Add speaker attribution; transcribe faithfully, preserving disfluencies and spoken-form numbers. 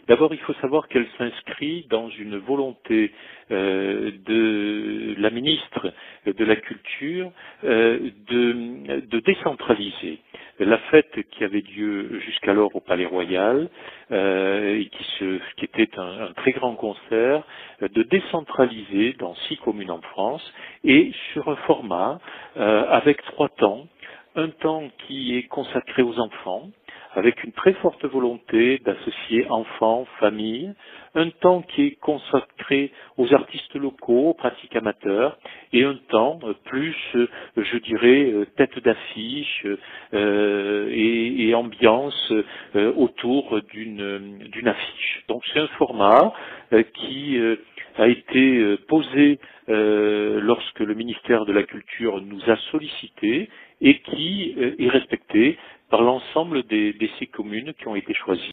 Speaker 1: D'abord, il faut savoir qu'elle s'inscrit dans une volonté euh, de la ministre de la Culture euh, de, de décentraliser la fête qui avait lieu jusqu'alors au Palais Royal, euh, et qui, se, qui était un, un très grand concert, euh, de décentraliser dans six communes en France et sur un format euh, avec trois temps. Un temps qui est consacré aux enfants, avec une très forte volonté d'associer enfants, familles, un temps qui est consacré aux artistes locaux, aux pratiques amateurs, et un temps euh, plus, euh, je dirais, euh, tête d'affiche euh, et, et ambiance euh, autour d'une d'une affiche. Donc c'est un format euh, qui euh, a été euh, posé euh, lorsque le ministère de la Culture nous a sollicités et qui euh, est respecté par l'ensemble des, des six communes qui ont été choisies.